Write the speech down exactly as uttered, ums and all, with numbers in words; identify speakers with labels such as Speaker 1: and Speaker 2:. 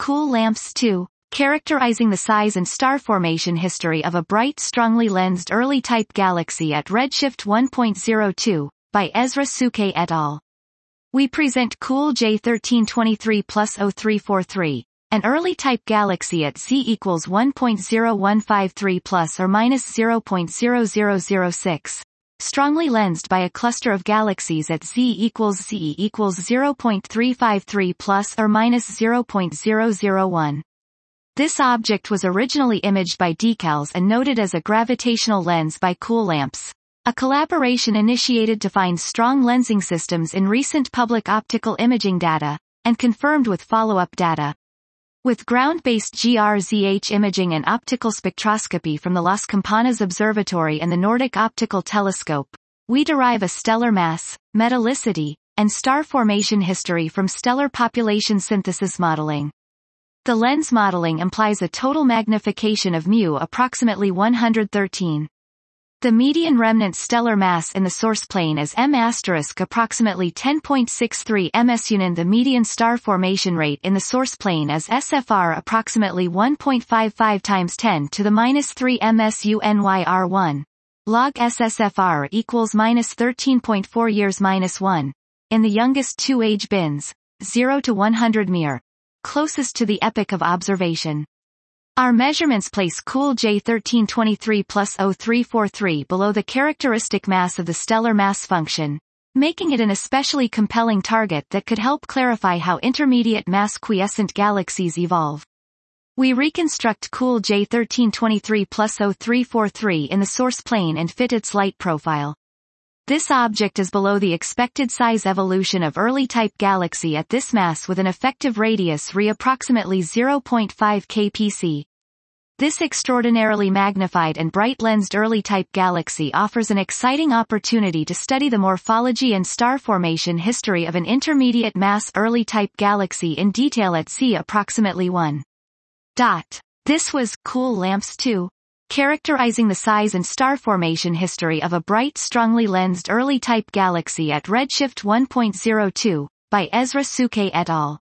Speaker 1: Cool Lamps two, characterizing the size and star formation history of a bright strongly lensed early-type galaxy at redshift one point zero two, by Ezra Suke et al. We present Cool J thirteen twenty-three plus zero three four three, an early-type galaxy at Z equals one point zero one five three plus or minus zero point zero zero zero six, strongly lensed by a cluster of galaxies at Z equals Z equals zero point three five three plus or minus zero point zero zero one. This object was originally imaged by Decals and noted as a gravitational lens by Cool Lamps, a collaboration initiated to find strong lensing systems in recent public optical imaging data, and confirmed with follow-up data. With ground-based G R Z H imaging and optical spectroscopy from the Las Campanas Observatory and the Nordic Optical Telescope, we derive a stellar mass, metallicity, and star formation history from stellar population synthesis modeling. The lens modeling implies a total magnification of mu approximately one hundred thirteen. The median remnant stellar mass in the source plane is M asterisk approximately ten point six three mesunyn. The median star formation rate in the source plane is S F R approximately one point five five times ten to the minus three mesunyr one. Log S S F R equals minus thirteen point four years minus one. In the youngest two age bins, zero to one hundred mir, closest to the epoch of observation. Our measurements place Cool J thirteen twenty-three plus zero three four three below the characteristic mass of the stellar mass function, making it an especially compelling target that could help clarify how intermediate mass quiescent galaxies evolve. We reconstruct Cool J thirteen twenty-three plus zero three four three in the source plane and fit its light profile. This object is below the expected size evolution of early-type galaxy at this mass with an effective radius re approximately zero point five kilometers. This extraordinarily magnified and bright-lensed early-type galaxy offers an exciting opportunity to study the morphology and star formation history of an intermediate mass early-type galaxy in detail at Z approximately one. Dot. This was Cool Lamps two. Characterizing the size and star formation history of a bright strongly lensed early-type galaxy at redshift one point zero two, by Ezra Suke et al.